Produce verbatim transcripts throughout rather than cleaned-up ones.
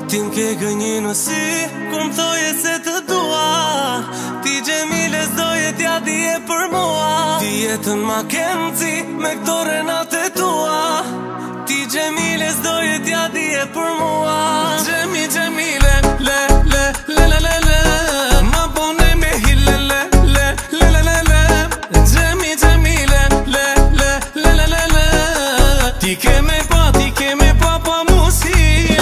Ti m'ke gënjë në sy, kur m'thoje se të dua. Ti Gjemile s'doje t'ja dije për mua. Ti jetën ma kemci me këto renate tua. Ti Gjemile s'doje t'ja dije për mua. Gjemi, Gjemile, le, le, le, le, le, le. Ma bone me hile, le, le, le, le, le, le. Gjemi, Gjemile, le, le, le, le, le, le. Ti ke me pa, ti ke me pa pa musie.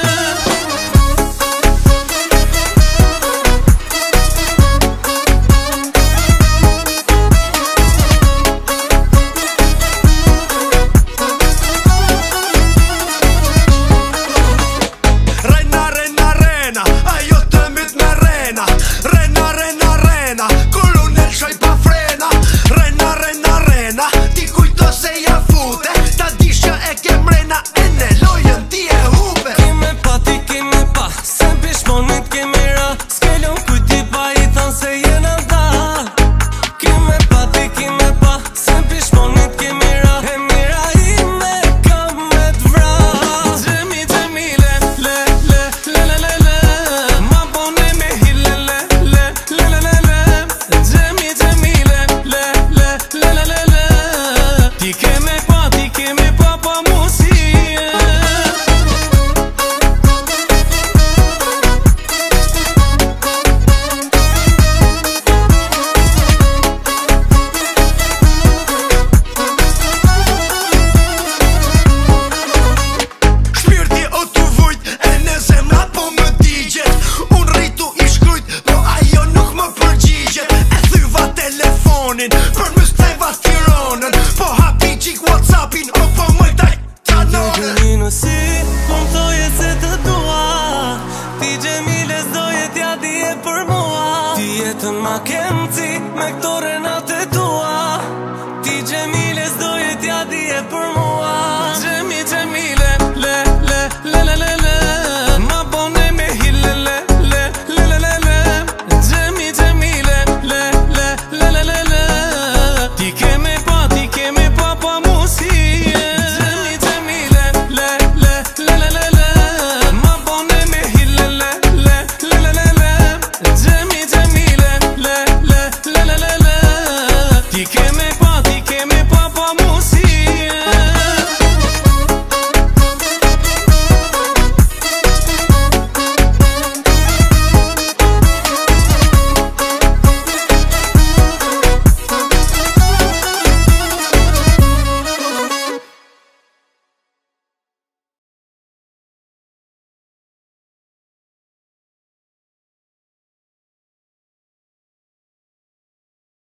Për më steva Tiranën, po hapi qik Whatsappin, o po më daj kanonën. Ti gënjë në sy, kur m'thoje se të dua. Ti Gjemile s'doje t'ja dije për mua. Ti jetën ma kemci me këto renate.